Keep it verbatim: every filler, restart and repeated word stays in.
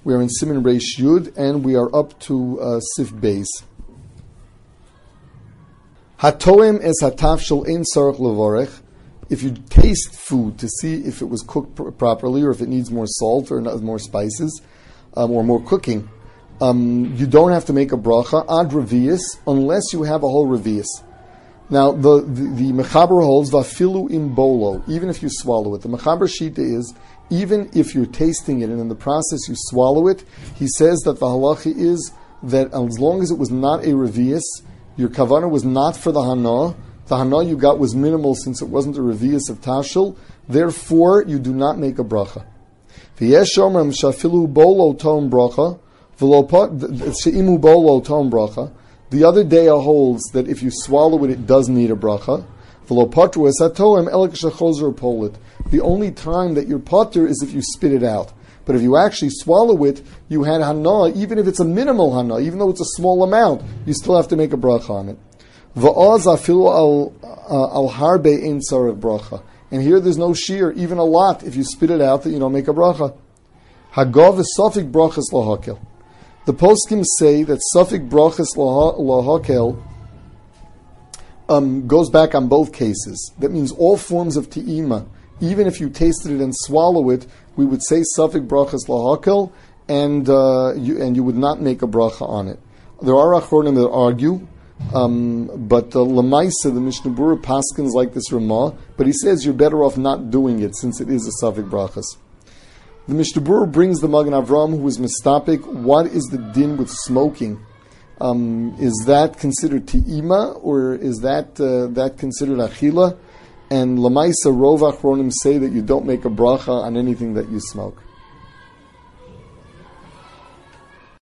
We are in Siman Reish Yud, and we are up to uh, Sif Beis. Hatoem es hatafshel ein tzarich levorech. If you taste food to see if it was cooked pr- properly, or if it needs more salt or more spices, um, or more cooking, um, you don't have to make a bracha ad revius unless you have a whole revius. Now the the, the mechaber holds vafilu im bolo, even if you swallow it. The mechaber shita is even if you're tasting it and in the process you swallow it, he says that the halacha is that as long as it was not a revius, your kavanah was not for the hana. The hana you got was minimal since it wasn't a revius of tashel. Therefore, you do not make a bracha. V'yesh omrim shafilu bolo tom bracha v'lo bolo tom bracha. The other day holds that if you swallow it, it does need a bracha. V'lo patru es hatoem elek shechozer polit. The only time that you're pater is if you spit it out. But if you actually swallow it, you had hana, even if it's a minimal hana, even though it's a small amount, you still have to make a bracha on it. Va'az afilu al al harbe ein tzarich bracha. And here there's no shear, even a lot, if you spit it out, that you don't make a bracha. Hagav is safik brachas lahakel. The poskim say that safik brachas lahakel um, goes back on both cases. That means all forms of te'ima. Even if you tasted it and swallow it, we would say safik brachas lahakel, and uh, you and you would not make a bracha on it. There are achronim that argue, um, but the Lamaisa, the Mishnah Berurah paskins like this Ramah, but he says you're better off not doing it since it is a safik brachas. The Mishnah Berurah brings the Magen Avram, who is mistapik. What is the din with smoking? Um, is that considered te'ima, or is that uh, that considered achila? And Lamaisa Rov Achronim say that you don't make a bracha on anything that you smoke.